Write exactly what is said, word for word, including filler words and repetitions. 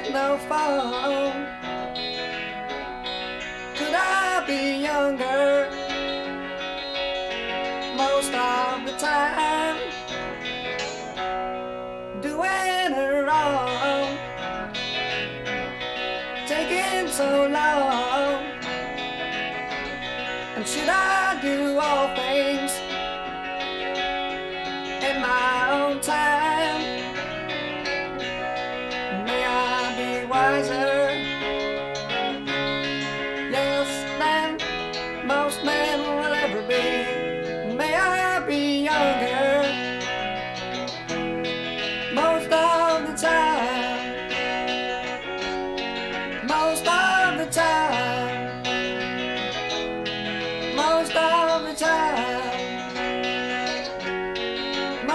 no phone. Could I be younger most of the time? Doing it wrong, taking so long. And should I do all things in my own time?